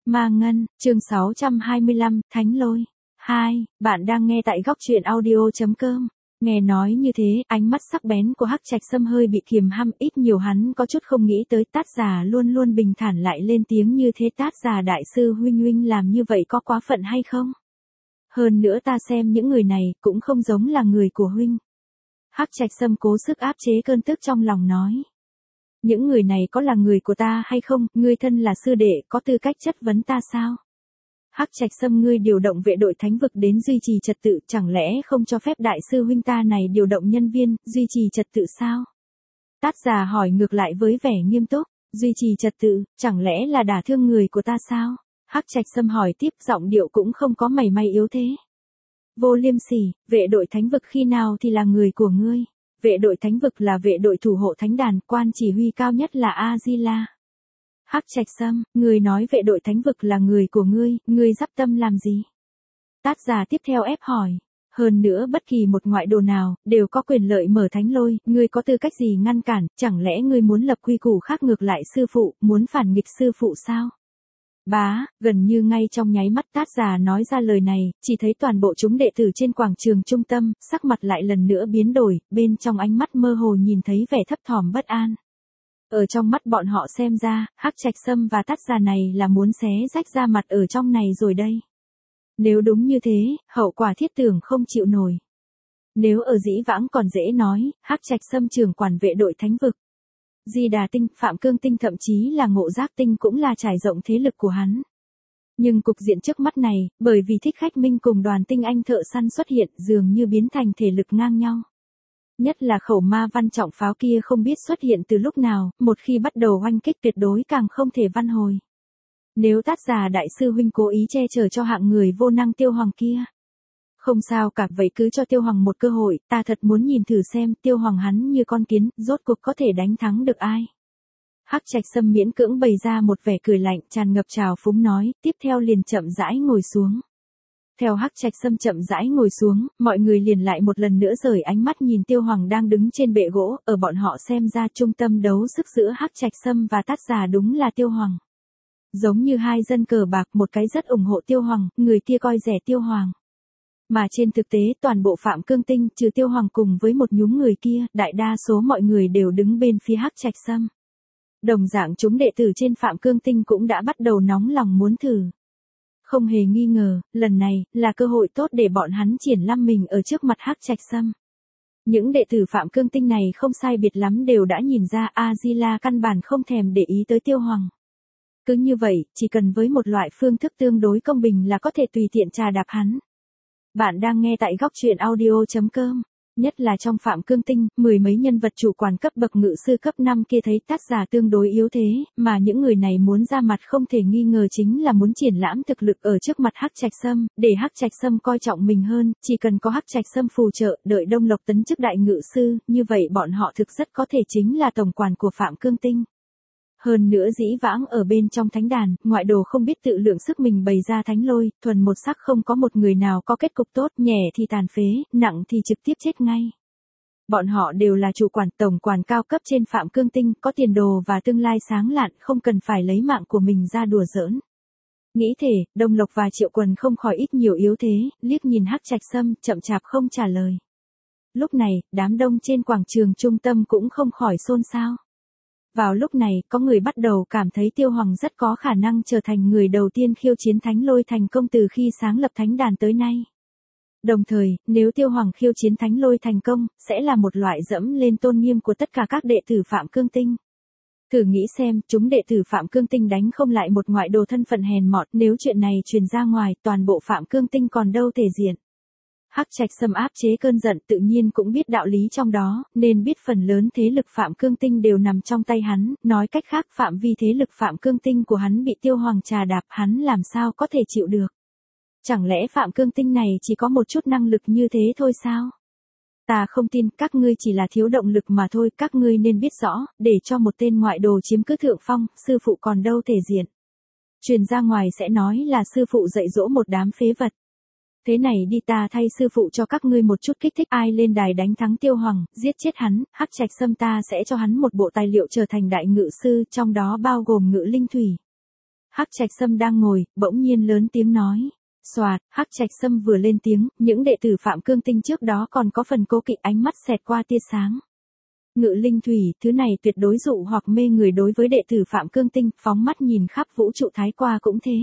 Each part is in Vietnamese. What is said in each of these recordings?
Ma Ngân, chương 625, Thánh Lôi. 2, bạn đang nghe tại góc truyện audio.com. Nghe nói như thế, ánh mắt sắc bén của Hắc Trạch Sâm hơi bị kiềm hăm, ít nhiều hắn có chút không nghĩ tới Tát Già luôn luôn bình thản lại lên tiếng như thế. Tát Già đại sư huynh làm như vậy có quá phận hay không? Hơn nữa ta xem những người này cũng không giống là người của huynh. Hắc Trạch Sâm cố sức áp chế cơn tức trong lòng nói. Những người này có là người của ta hay không, ngươi thân là sư đệ, có tư cách chất vấn ta sao? Hắc Trạch Sâm, ngươi điều động vệ đội thánh vực đến duy trì trật tự, chẳng lẽ không cho phép đại sư huynh ta này điều động nhân viên, duy trì trật tự sao? Tát Già hỏi ngược lại với vẻ nghiêm túc, duy trì trật tự, chẳng lẽ là đả thương người của ta sao? Hắc Trạch Sâm hỏi tiếp, giọng điệu cũng không có mảy may yếu thế. Vô Liêm Sỉ, vệ đội thánh vực khi nào thì là người của ngươi? Vệ đội thánh vực là vệ đội thủ hộ thánh đàn, quan chỉ huy cao nhất là A-di-la. Hắc Trạch Sâm, ngươi nói vệ đội thánh vực là người của ngươi dắp tâm làm gì? Tát Già tiếp theo ép hỏi. Hơn nữa bất kỳ một ngoại đồ nào, đều có quyền lợi mở thánh lôi, ngươi có tư cách gì ngăn cản, chẳng lẽ ngươi muốn lập quy củ khác ngược lại sư phụ, muốn phản nghịch sư phụ sao? Bá, gần như ngay trong nháy mắt Tát Già nói ra lời này, chỉ thấy toàn bộ chúng đệ tử trên quảng trường trung tâm, sắc mặt lại lần nữa biến đổi, bên trong ánh mắt mơ hồ nhìn thấy vẻ thấp thỏm bất an. Ở trong mắt bọn họ xem ra, Hắc Trạch Sâm và Tát Già này là muốn xé rách ra mặt ở trong này rồi đây. Nếu đúng như thế, hậu quả thiết tưởng không chịu nổi. Nếu ở dĩ vãng còn dễ nói, Hắc Trạch Sâm trưởng quản vệ đội thánh vực. Di Đà Tinh, Phạm Cương Tinh thậm chí là Ngộ Giác Tinh cũng là trải rộng thế lực của hắn. Nhưng cục diện trước mắt này, bởi vì Thích Khách Minh cùng đoàn tinh anh thợ săn xuất hiện dường như biến thành thể lực ngang nhau. Nhất là khẩu ma văn trọng pháo kia không biết xuất hiện từ lúc nào, một khi bắt đầu oanh kích tuyệt đối càng không thể văn hồi. Nếu Tát Già đại sư huynh cố ý che chở cho hạng người vô năng Tiêu Hoàng kia. Không sao cả, vậy cứ cho Tiêu Hoàng một cơ hội, ta thật muốn nhìn thử xem Tiêu Hoàng hắn như con kiến, rốt cuộc có thể đánh thắng được ai. Hắc Trạch Sâm miễn cưỡng bày ra một vẻ cười lạnh tràn ngập trào phúng nói, tiếp theo liền chậm rãi ngồi xuống. Theo Hắc Trạch Sâm chậm rãi ngồi xuống, mọi người liền lại một lần nữa rời ánh mắt nhìn Tiêu Hoàng đang đứng trên bệ gỗ, ở bọn họ xem ra trung tâm đấu sức giữa Hắc Trạch Sâm và Tát Già đúng là Tiêu Hoàng. Giống như hai dân cờ bạc, một cái rất ủng hộ Tiêu Hoàng, người kia coi rẻ Tiêu Hoàng. Mà trên thực tế toàn bộ Phạm Cương Tinh trừ Tiêu Hoàng cùng với một nhúm người kia, đại đa số mọi người đều đứng bên phía Hắc Trạch Sâm. Đồng dạng chúng đệ tử trên Phạm Cương Tinh cũng đã bắt đầu nóng lòng muốn thử. Không hề nghi ngờ, lần này là cơ hội tốt để bọn hắn triển lăm mình ở trước mặt Hắc Trạch Sâm. Những đệ tử Phạm Cương Tinh này không sai biệt lắm đều đã nhìn ra A-di-la căn bản không thèm để ý tới Tiêu Hoàng. Cứ như vậy, chỉ cần với một loại phương thức tương đối công bình là có thể tùy tiện trà đạp hắn. Bạn đang nghe tại góc truyện audio.com. Nhất là trong Phạm Cương Tinh, mười mấy nhân vật chủ quản cấp bậc ngự sư cấp 5 kia thấy Tát Già tương đối yếu thế, mà những người này muốn ra mặt không thể nghi ngờ chính là muốn triển lãm thực lực ở trước mặt Hắc Trạch Sâm, để Hắc Trạch Sâm coi trọng mình hơn, chỉ cần có Hắc Trạch Sâm phù trợ, đợi Đông Lộc tấn chức đại ngự sư, như vậy bọn họ thực rất có thể chính là tổng quản của Phạm Cương Tinh. Hơn nữa dĩ vãng ở bên trong thánh đàn, ngoại đồ không biết tự lượng sức mình bày ra thánh lôi, thuần một sắc không có một người nào có kết cục tốt, nhẹ thì tàn phế, nặng thì trực tiếp chết ngay. Bọn họ đều là chủ quản, tổng quản cao cấp trên Phạm Cương Tinh, có tiền đồ và tương lai sáng lạn, không cần phải lấy mạng của mình ra đùa giỡn. Nghĩ thể, Đông Lộc và Triệu Quần không khỏi ít nhiều yếu thế, liếc nhìn Hắc Trạch Sâm, chậm chạp không trả lời. Lúc này, đám đông trên quảng trường trung tâm cũng không khỏi xôn xao. Vào lúc này, có người bắt đầu cảm thấy Tiêu Hoàng rất có khả năng trở thành người đầu tiên khiêu chiến thánh lôi thành công từ khi sáng lập thánh đàn tới nay. Đồng thời, nếu Tiêu Hoàng khiêu chiến thánh lôi thành công, sẽ là một loại dẫm lên tôn nghiêm của tất cả các đệ tử Phạm Cương Tinh. Thử nghĩ xem, chúng đệ tử Phạm Cương Tinh đánh không lại một ngoại đồ thân phận hèn mọn, nếu chuyện này truyền ra ngoài, toàn bộ Phạm Cương Tinh còn đâu thể diện. Hắc Trạch Sâm áp chế cơn giận tự nhiên cũng biết đạo lý trong đó, nên biết phần lớn thế lực Phạm Cương Tinh đều nằm trong tay hắn, nói cách khác phạm vi thế lực Phạm Cương Tinh của hắn bị Tiêu Hoàng trà đạp, hắn làm sao có thể chịu được. Chẳng lẽ Phạm Cương Tinh này chỉ có một chút năng lực như thế thôi sao? Ta không tin, các ngươi chỉ là thiếu động lực mà thôi, các ngươi nên biết rõ, để cho một tên ngoại đồ chiếm cứ thượng phong, sư phụ còn đâu thể diện. Truyền ra ngoài sẽ nói là sư phụ dạy dỗ một đám phế vật. Thế này đi, ta thay sư phụ cho các ngươi một chút kích thích, ai lên đài đánh thắng Tiêu Hoàng, giết chết hắn, Hắc Trạch Sâm ta sẽ cho hắn một bộ tài liệu trở thành đại ngự sư, trong đó bao gồm ngự linh thủy. Hắc Trạch Sâm đang ngồi, bỗng nhiên lớn tiếng nói. Soạt, Hắc Trạch Sâm vừa lên tiếng, những đệ tử Phạm Cương Tinh trước đó còn có phần cố kỵ ánh mắt xẹt qua tia sáng. Ngự linh thủy, thứ này tuyệt đối dụ hoặc mê người đối với đệ tử Phạm Cương Tinh, phóng mắt nhìn khắp vũ trụ thái qua cũng thế.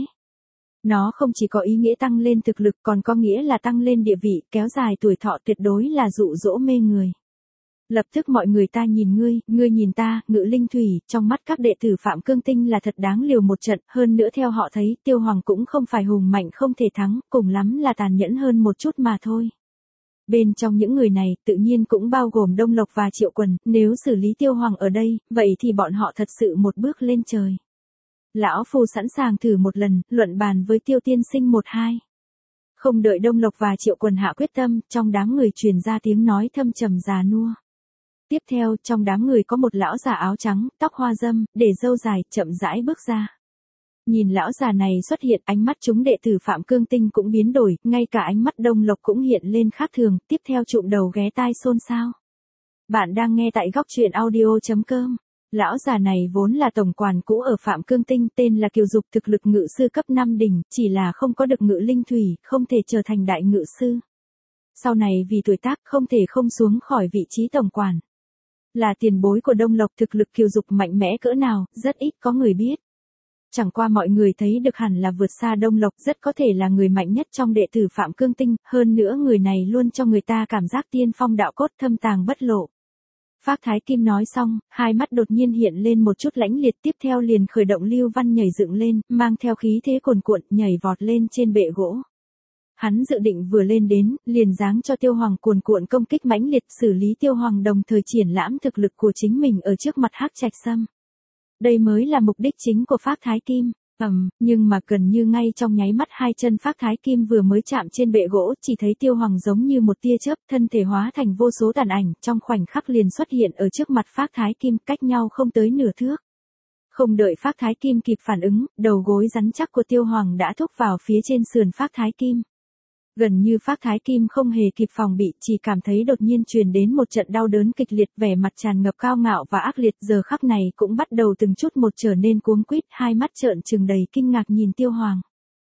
Nó không chỉ có ý nghĩa tăng lên thực lực còn có nghĩa là tăng lên địa vị, kéo dài tuổi thọ, tuyệt đối là dụ dỗ mê người. Lập tức mọi người ta nhìn ngươi nhìn ta, Ngự linh thủy, trong mắt các đệ tử Phạm Cương Tinh là thật đáng liều một trận, hơn nữa theo họ thấy, Tiêu Hoàng cũng không phải hùng mạnh không thể thắng, cùng lắm là tàn nhẫn hơn một chút mà thôi. Bên trong những người này, tự nhiên cũng bao gồm Đông Lộc và Triệu Quần, nếu xử lý Tiêu Hoàng ở đây, vậy thì bọn họ thật sự một bước lên trời. Lão Phu sẵn sàng thử một lần, luận bàn với Tiêu tiên sinh 1-2. Không đợi Đông Lộc và Triệu Quần hạ quyết tâm, trong đám người truyền ra tiếng nói thâm trầm già nua. Tiếp theo, trong đám người có một lão già áo trắng, tóc hoa râm, để râu dài, chậm rãi bước ra. Nhìn lão già này xuất hiện, ánh mắt chúng đệ tử Phạm Cương Tinh cũng biến đổi, ngay cả ánh mắt Đông Lộc cũng hiện lên khác thường, tiếp theo trụm đầu ghé tai xôn xao. Bạn đang nghe tại góc truyện audio.com. Lão già này vốn là tổng quản cũ ở Phạm Cương Tinh, tên là Kiều Dục, thực lực ngự sư cấp 5 đỉnh, chỉ là không có được ngự linh thủy, không thể trở thành đại ngự sư. Sau này vì tuổi tác không thể không xuống khỏi vị trí tổng quản. Là tiền bối của Đông Lộc, thực lực Kiều Dục mạnh mẽ cỡ nào, rất ít có người biết. Chẳng qua mọi người thấy được hẳn là vượt xa Đông Lộc, rất có thể là người mạnh nhất trong đệ tử Phạm Cương Tinh, hơn nữa người này luôn cho người ta cảm giác tiên phong đạo cốt, thâm tàng bất lộ. Phác Thái Kim nói xong, hai mắt đột nhiên hiện lên một chút lãnh liệt, tiếp theo liền khởi động lưu văn nhảy dựng lên, mang theo khí thế cuồn cuộn, nhảy vọt lên trên bệ gỗ. Hắn dự định vừa lên đến, liền giáng cho Tiêu Hoàng cuồn cuộn công kích mãnh liệt, xử lý Tiêu Hoàng đồng thời triển lãm thực lực của chính mình ở trước mặt Hắc Trạch Sâm. Đây mới là mục đích chính của Phác Thái Kim. Nhưng mà gần như ngay trong nháy mắt hai chân Phác Thái Kim vừa mới chạm trên bệ gỗ, chỉ thấy Tiêu Hoàng giống như một tia chớp, thân thể hóa thành vô số tàn ảnh, trong khoảnh khắc liền xuất hiện ở trước mặt Phác Thái Kim, cách nhau không tới nửa thước. Không đợi Phác Thái Kim kịp phản ứng, đầu gối rắn chắc của Tiêu Hoàng đã thúc vào phía trên sườn Phác Thái Kim. Gần như Phác Thái Kim không hề kịp phòng bị, chỉ cảm thấy đột nhiên truyền đến một trận đau đớn kịch liệt, vẻ mặt tràn ngập cao ngạo và ác liệt, giờ khắc này cũng bắt đầu từng chút một trở nên cuống quýt, hai mắt trợn trừng đầy kinh ngạc nhìn Tiêu Hoàng.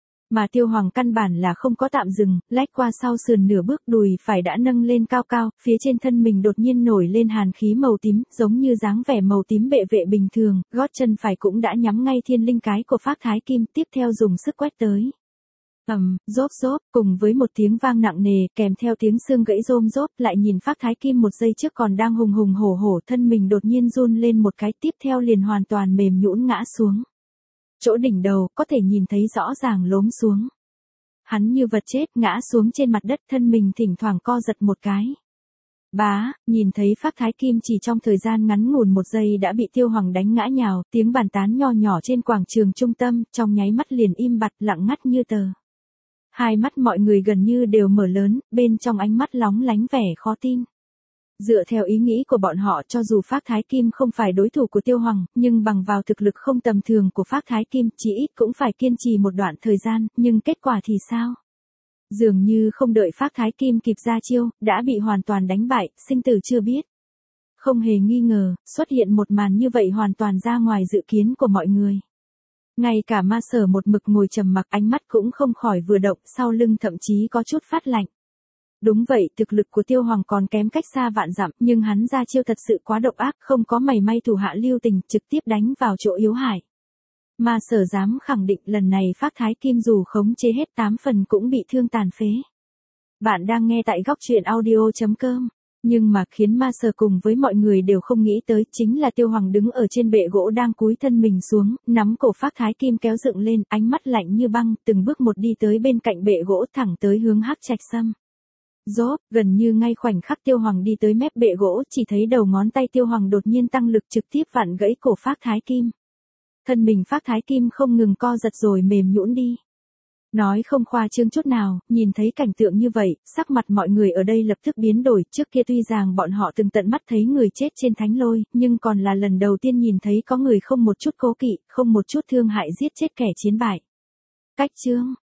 Mà Tiêu Hoàng căn bản là không có tạm dừng, lách qua sau sườn nửa bước, đùi phải đã nâng lên cao cao, phía trên thân mình đột nhiên nổi lên hàn khí màu tím, giống như dáng vẻ màu tím bệ vệ bình thường, gót chân phải cũng đã nhắm ngay thiên linh cái của Phác Thái Kim, tiếp theo dùng sức quét tới. Rốp rốp, cùng với một tiếng vang nặng nề, kèm theo tiếng xương gãy rôm rốp, lại nhìn Phác Thái Kim một giây trước còn đang hùng hùng hổ hổ, thân mình đột nhiên run lên một cái, tiếp theo liền hoàn toàn mềm nhũn ngã xuống. Chỗ đỉnh đầu, có thể nhìn thấy rõ ràng lốm xuống. Hắn như vật chết, ngã xuống trên mặt đất, thân mình thỉnh thoảng co giật một cái. Nhìn thấy Phác Thái Kim chỉ trong thời gian ngắn ngủn một giây đã bị Tiêu Hoàng đánh ngã nhào, tiếng bàn tán nho nhỏ trên quảng trường trung tâm, trong nháy mắt liền im bặt, lặng ngắt như tờ. Hai mắt mọi người gần như đều mở lớn, bên trong ánh mắt lóng lánh vẻ khó tin. Dựa theo ý nghĩ của bọn họ, cho dù Phác Thái Kim không phải đối thủ của Tiêu Hoàng, nhưng bằng vào thực lực không tầm thường của Phác Thái Kim, chỉ ít cũng phải kiên trì một đoạn thời gian, nhưng kết quả thì sao? Dường như không đợi Phác Thái Kim kịp ra chiêu, đã bị hoàn toàn đánh bại, sinh tử chưa biết. Không hề nghi ngờ, xuất hiện một màn như vậy hoàn toàn ra ngoài dự kiến của mọi người. Ngay cả Ma Sở một mực ngồi trầm mặc, ánh mắt cũng không khỏi vừa động, sau lưng thậm chí có chút phát lạnh. Đúng vậy, thực lực của Tiêu Hoàng còn kém cách xa vạn dặm, nhưng hắn ra chiêu thật sự quá độc ác, không có mảy may thủ hạ lưu tình, trực tiếp đánh vào chỗ yếu hại. Ma Sở dám khẳng định lần này Phác Thái Kim dù khống chế hết 8 phần cũng bị thương tàn phế. Bạn đang nghe tại góc truyện audio.com. Nhưng mà khiến Ma Sở cùng với mọi người đều không nghĩ tới chính là Tiêu Hoàng đứng ở trên bệ gỗ đang cúi thân mình xuống, nắm cổ Phác Thái Kim kéo dựng lên, ánh mắt lạnh như băng, từng bước một đi tới bên cạnh bệ gỗ thẳng tới hướng Hắc Trạch Sâm. Rốp, gần như ngay khoảnh khắc Tiêu Hoàng đi tới mép bệ gỗ, chỉ thấy đầu ngón tay Tiêu Hoàng đột nhiên tăng lực trực tiếp vặn gãy cổ Phác Thái Kim. Thân mình Phác Thái Kim không ngừng co giật rồi mềm nhũn đi. Nói không khoa trương chút nào, nhìn thấy cảnh tượng như vậy, sắc mặt mọi người ở đây lập tức biến đổi, trước kia tuy rằng bọn họ từng tận mắt thấy người chết trên thánh lôi, nhưng còn là lần đầu tiên nhìn thấy có người không một chút cố kỵ, không một chút thương hại giết chết kẻ chiến bại. Cách chương